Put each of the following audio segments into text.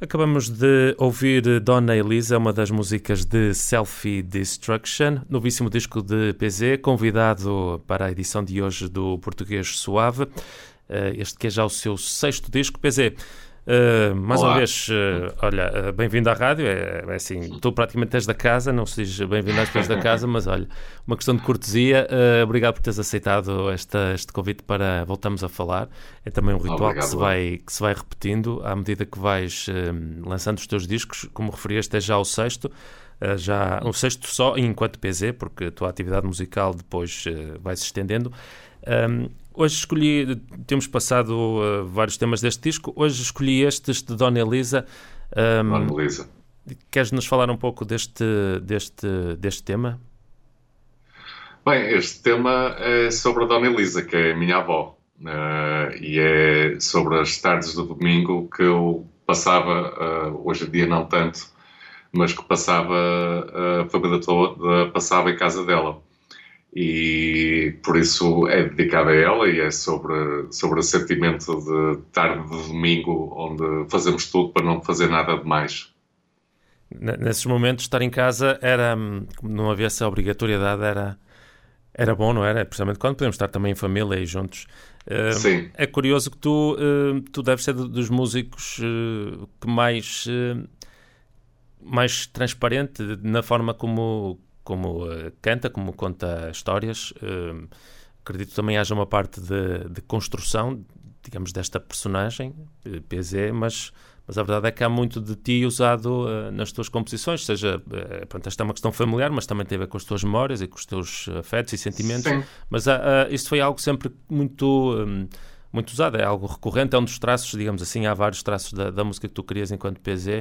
Acabamos de ouvir Dona Elisa, uma das músicas de Selfie Destruction, novíssimo disco de PZ, convidado para a edição de hoje do Português Suave, este que é já o seu 6º disco. PZ, mais Olá. uma vez, olha, bem-vindo à rádio, é assim, tu praticamente és da casa, não se diz bem-vindo às pessoas da casa, mas olha, uma questão de cortesia, obrigado por teres aceitado este convite para voltarmos a falar. É também um ritual Obrigado. que se vai repetindo à medida que vais lançando os teus discos, como referieste, é já o 6º, já o 6º só enquanto PZ, porque a tua atividade musical depois vai se estendendo. Hoje temos passado vários temas deste disco, hoje escolhi este de Dona Elisa. Dona Elisa. Queres nos falar um pouco deste tema? Bem, este tema é sobre a Dona Elisa, que é a minha avó. E é sobre as tardes do domingo que eu passava, hoje em dia não tanto, mas que passava, a família toda passava em casa dela. E por isso é dedicado a ela e é sobre o sentimento de tarde de domingo, onde fazemos tudo para não fazer nada de mais. Nesses momentos, estar em casa não havia essa obrigatoriedade, era bom, não era? Precisamente quando podemos estar também em família e juntos. Sim. É curioso que tu deves ser dos músicos que mais transparente na forma como canta, como conta histórias. Acredito que também haja uma parte de construção, digamos, desta personagem, PZ, mas a verdade é que há muito de ti usado nas tuas composições, seja, pronto, esta é uma questão familiar, mas também tem a ver com as tuas memórias e com os teus afetos e sentimentos. Sim. Mas isto foi algo sempre muito usado, é algo recorrente, é um dos traços, digamos assim, há vários traços da música que tu crias enquanto PZ.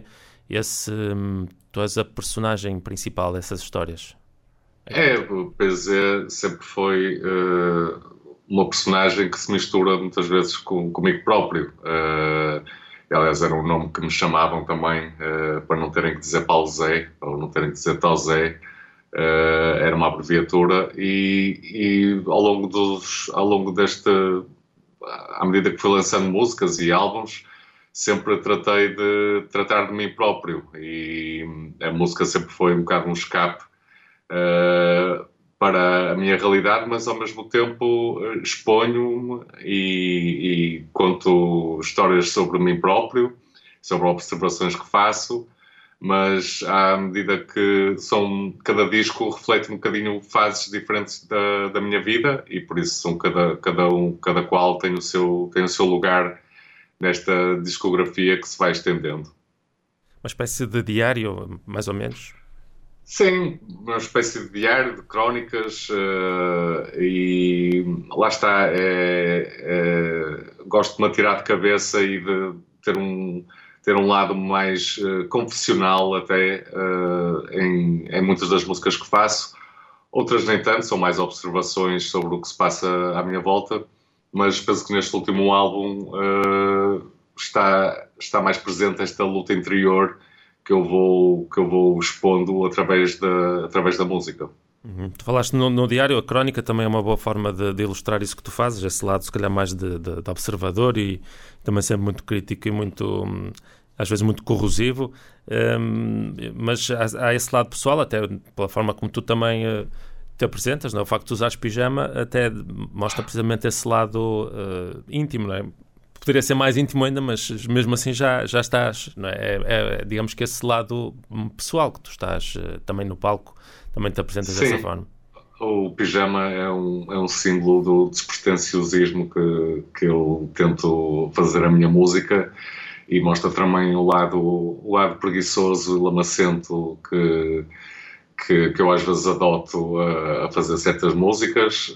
Tu és a personagem principal dessas histórias. O PZ sempre foi uma personagem que se mistura muitas vezes comigo próprio. Aliás, era um nome que me chamavam também, para não terem que dizer Paulo Zé, ou não terem que dizer Tó Zé. Era uma abreviatura e ao longo deste, à medida que fui lançando músicas e álbuns, sempre tratei de tratar de mim próprio, e a música sempre foi um bocado um escape para a minha realidade, mas ao mesmo tempo exponho-me e conto histórias sobre mim próprio, sobre observações que faço, mas à medida que cada disco reflete um bocadinho fases diferentes da minha vida, e por isso cada qual tem o seu lugar nesta discografia que se vai estendendo. Uma espécie de diário, mais ou menos? Sim, uma espécie de diário, de crónicas, e lá está, gosto de me atirar de cabeça e de ter um lado mais confessional até em muitas das músicas que faço. Outras nem tanto, são mais observações sobre o que se passa à minha volta, mas penso que neste último álbum está mais presente esta luta interior que eu vou expondo através da música. Uhum. Tu falaste no diário, a crónica também é uma boa forma de ilustrar isso que tu fazes, esse lado se calhar mais de observador e também sempre muito crítico e muito, às vezes muito corrosivo, mas há esse lado pessoal, até pela forma como tu também te apresentas, não é? O facto de usares pijama até mostra precisamente esse lado íntimo, não é? Poderia ser mais íntimo ainda, mas mesmo assim já estás, não é? Digamos que esse lado pessoal que tu estás também no palco, também te apresentas dessa forma. O pijama é um símbolo do despretensiosismo que eu tento fazer a minha música, e mostra também o lado preguiçoso e lamacento que eu às vezes adoto a fazer certas músicas.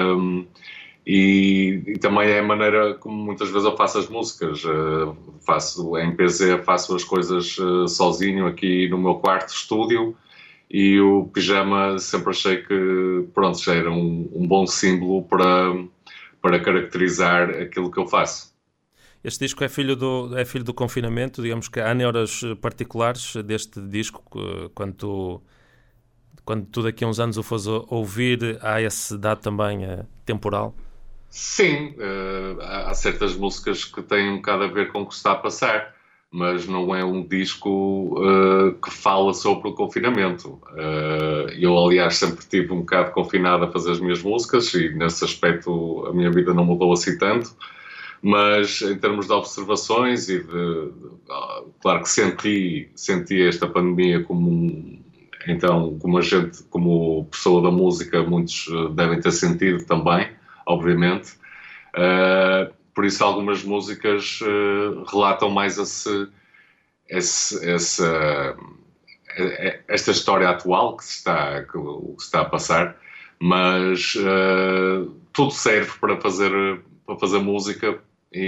E também é a maneira como muitas vezes eu faço as músicas. Em PZ faço as coisas sozinho aqui no meu quarto estúdio, e o pijama sempre achei que já era um bom símbolo para caracterizar aquilo que eu faço. Este disco é filho do confinamento, digamos que há neuras particulares deste disco, quando tu daqui a uns anos o fores ouvir, há esse dado também temporal? Sim, há certas músicas que têm um bocado a ver com o que está a passar. mas não é um disco que fala sobre o confinamento. Eu, aliás, sempre tive um bocado confinado a fazer as minhas músicas e, nesse aspecto, a minha vida não mudou assim tanto. Mas, em termos de observações claro que senti esta pandemia então, como pessoa da música, muitos devem ter sentido também, obviamente. Por isso, algumas músicas relatam mais esta história atual que se está a passar, mas tudo serve para fazer música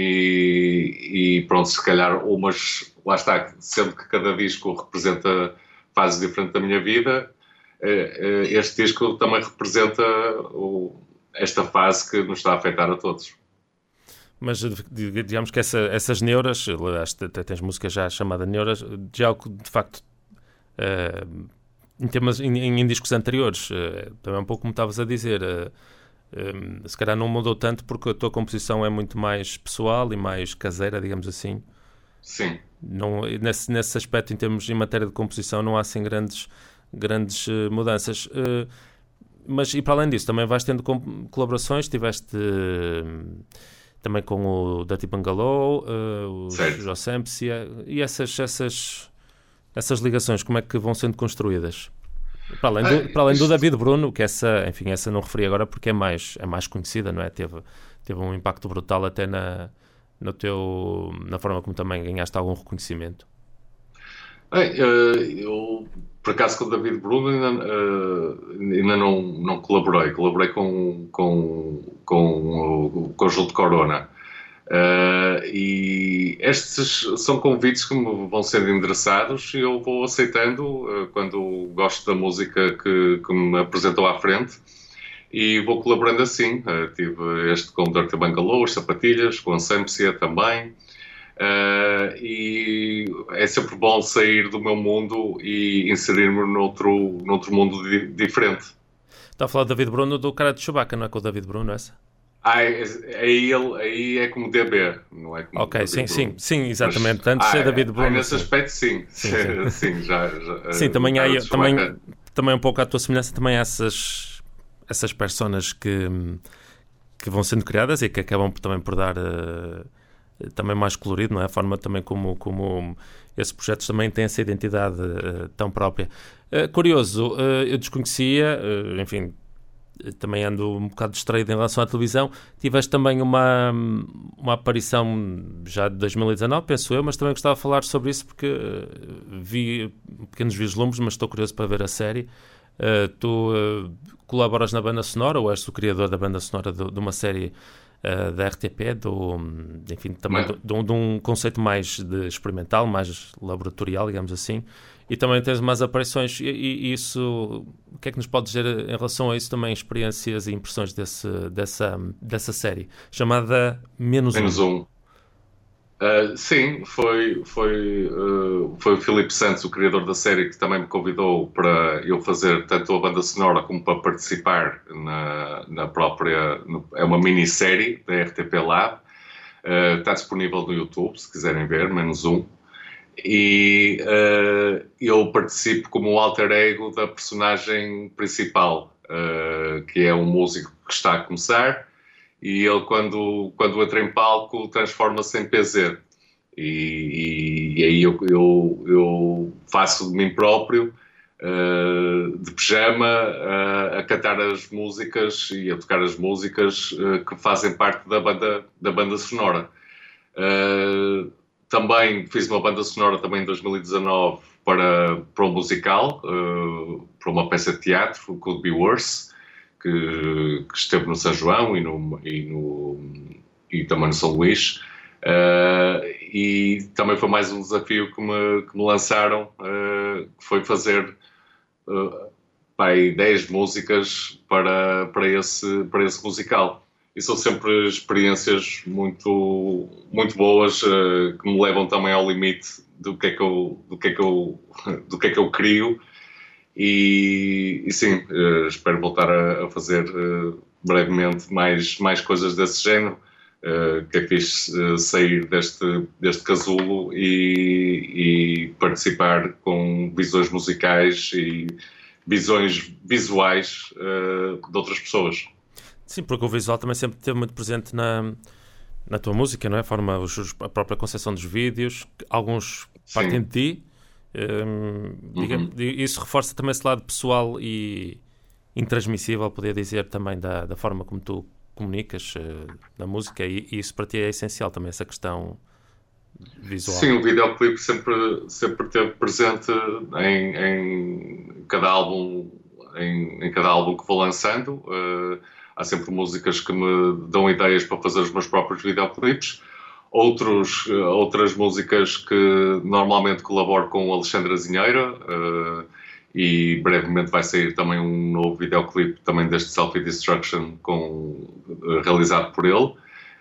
e pronto, se calhar lá está, sendo que cada disco representa fases diferentes da minha vida, este disco também representa esta fase que nos está a afetar a todos. Mas digamos que essas neuras, até tens música já chamada neuras, de algo de facto em discos anteriores, também um pouco como estavas a dizer, se calhar não mudou tanto porque a tua composição é muito mais pessoal e mais caseira, digamos assim. Sim. Não, nesse aspecto, em matéria de composição, não há assim grandes mudanças. Mas, e para além disso, também vais tendo colaborações, tiveste também com o Dirty Bungalow, o Josempsia, e essas ligações, como é que vão sendo construídas? Para além do David Bruno, que essa não referi agora porque é mais conhecida, não é? Teve um impacto brutal até na forma como também ganhaste algum reconhecimento. Eu, por acaso, com o David Bruno ainda não colaborei com o Conjunto Corona. E estes são convites que me vão sendo endereçados e eu vou aceitando quando gosto da música que me apresentou à frente e vou colaborando assim. Tive este com o Dirty Bungalow, as Sapatilhas, com a Sempsia também. E é sempre bom sair do meu mundo e inserir-me noutro mundo diferente. Está a falar do David Bruno, do cara de Chewbacca, não é com o David Bruno essa? Aí é como DB, não é como ok, sim, exatamente. Antes é David Bruno. Nesse aspecto, sim. Sim, já sim, também um pouco à tua semelhança, também há essas personas que vão sendo criadas e que acabam também por dar também mais colorido, não é? A forma também como esses projetos também têm essa identidade tão própria. Curioso, eu desconhecia, enfim, também ando um bocado distraído em relação à televisão. Tiveste também uma aparição já de 2019, penso eu, mas também gostava de falar sobre isso porque vi pequenos vislumbres, mas estou curioso para ver a série. Tu colaboras na banda sonora ou és o criador da banda sonora de uma série da RTP, enfim, também de um conceito mais experimental, mais laboratorial, digamos assim, e também tens umas aparições e isso, o que é que nos pode dizer em relação a isso também, experiências e impressões dessa série, chamada Menos Um? Sim, foi o Filipe Santos, o criador da série, que também me convidou para eu fazer tanto a banda sonora como para participar na própria... É uma minissérie da RTP Lab. Está disponível no YouTube, se quiserem ver, Menos Um. E eu participo como alter ego da personagem principal, que é um músico que está a começar. E ele, quando entra em palco, transforma-se em PZ. E aí eu faço de mim próprio, de pijama, a cantar as músicas e a tocar as músicas que fazem parte da banda sonora. Também fiz uma banda sonora também em 2019 para um musical, para uma peça de teatro, Could Be Worse, que esteve no São João e também no São Luís. E também foi mais um desafio que me lançaram, que foi fazer 10 músicas para esse musical. E são sempre experiências muito, muito boas, que me levam também ao limite do que é que eu crio. E sim, espero voltar a fazer brevemente mais coisas desse género. que é fixe sair deste casulo e participar com visões musicais e visões visuais de outras pessoas. Sim, porque o visual também sempre esteve muito presente na tua música, não é? A própria concepção dos vídeos, alguns partem de ti. Isso reforça também esse lado pessoal e intransmissível, podia dizer, também da forma como tu comunicas na música, e isso para ti é essencial também, essa questão visual. Sim, o videoclipe sempre esteve presente em cada álbum, em cada álbum que vou lançando. Há sempre músicas que me dão ideias para fazer os meus próprios videoclipes. Outras músicas que normalmente colaboro com o Alexandre Azinheira, e brevemente vai sair também um novo videoclipe também deste Selfie Destruction realizado por ele.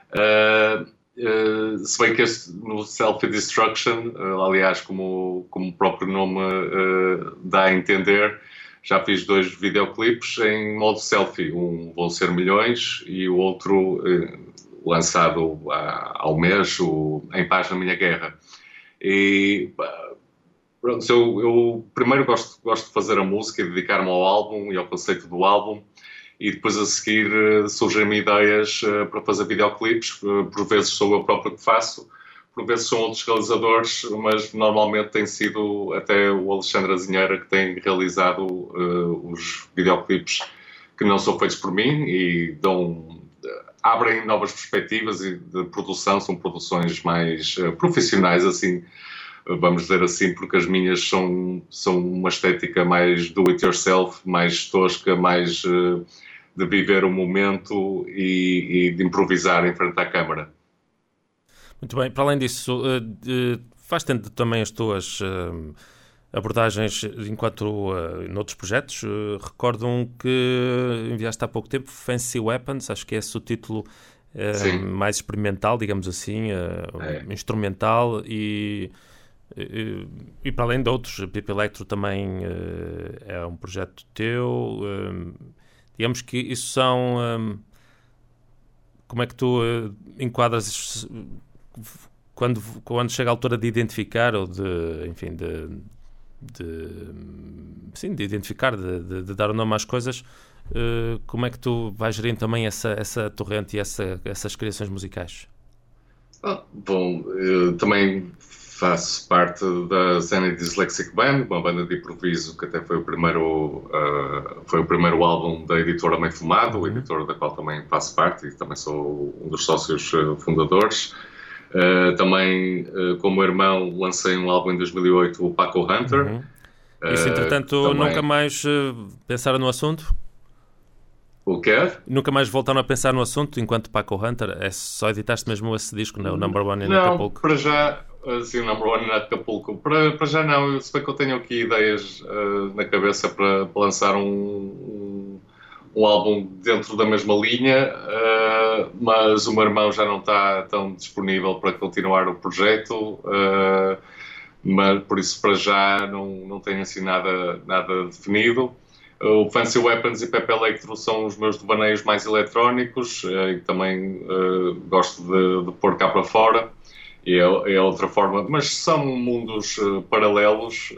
Se bem que no Selfie Destruction, aliás, como o próprio nome dá a entender, já fiz 2 videoclipes em modo selfie. Um Vão Ser Milhões e o outro lançado há um mês, Em Paz na Minha Guerra. E pronto, eu primeiro gosto de fazer a música e dedicar-me ao álbum e ao conceito do álbum, e depois a seguir surgem-me ideias para fazer videoclipes. Por vezes sou eu próprio que faço, por vezes são outros realizadores, mas normalmente tem sido até o Alexandre Azinheira que tem realizado os videoclipes que não são feitos por mim e abrem novas perspectivas de produção. São produções mais profissionais, assim, vamos dizer assim, porque as minhas são uma estética mais do-it-yourself, mais tosca, mais de viver o momento e de improvisar em frente à câmara. Muito bem. Para além disso, faz tempo também as tuas abordagens enquanto noutros projetos. Recordo um que enviaste há pouco tempo, Fancy Weapons, acho que é esse o título mais experimental, digamos assim, instrumental, e para além de outros, Pipe Electro também é um projeto teu. Digamos que isso são... como é que tu enquadras quando chega a altura de identificar ou de identificar, de dar o nome às coisas, como é que tu vais gerindo também essa torrente e essas criações musicais? Bom, eu também faço parte da Zenny Dyslexic Band, uma banda de improviso que até foi o primeiro álbum da editora Meio Fumado, editora da qual também faço parte e também sou um dos sócios fundadores. Também, com o meu irmão, lancei um álbum em 2008, o Paco Hunter. Isso, entretanto, também... nunca mais pensaram no assunto? O quê? Nunca mais voltaram a pensar no assunto enquanto Paco Hunter? Só editaste mesmo esse disco, não? O Number One in Acapulco? Não, para já, sim, o Number One in Acapulco. Para já não, se bem que eu tenho aqui ideias na cabeça para lançar um álbum dentro da mesma linha, mas o meu irmão já não está tão disponível para continuar o projeto, mas por isso para já não tenho assim nada definido. O Fancy Weapons e Pipe Electro são os meus devaneios mais eletrónicos, e também gosto de pôr cá para fora, e é outra forma, mas são mundos paralelos,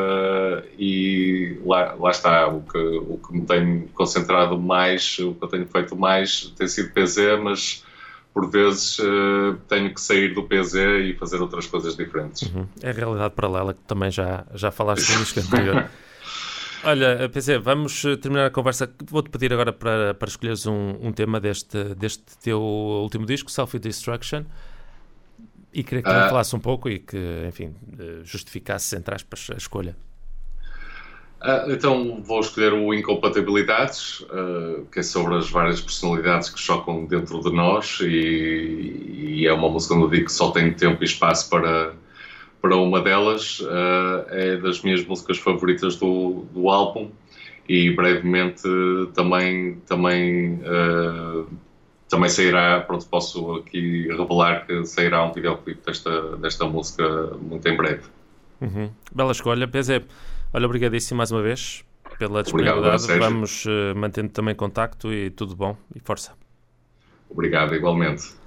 e lá está, o que me tenho concentrado mais, o que eu tenho feito mais tem sido PZ, mas por vezes tenho que sair do PZ e fazer outras coisas diferentes. É a realidade paralela que também já falaste no disco anterior. Olha, PZ, vamos terminar a conversa. Vou-te pedir agora para escolheres um tema deste teu último disco, Selfie Destruction, e queria que também falasse um pouco e que, enfim, justificasse, entre aspas, a escolha. Então vou escolher o Incompatibilidades, que é sobre as várias personalidades que chocam dentro de nós, e é uma música onde eu digo que só tenho tempo e espaço para uma delas. É das minhas músicas favoritas do álbum, e brevemente também sairá, pronto, posso aqui revelar que sairá um videoclipe desta música muito em breve. Bela escolha, PZ. Olha, obrigadíssimo mais uma vez pela disponibilidade. Obrigado, vamos mantendo também contacto, e tudo bom e força. Obrigado, igualmente.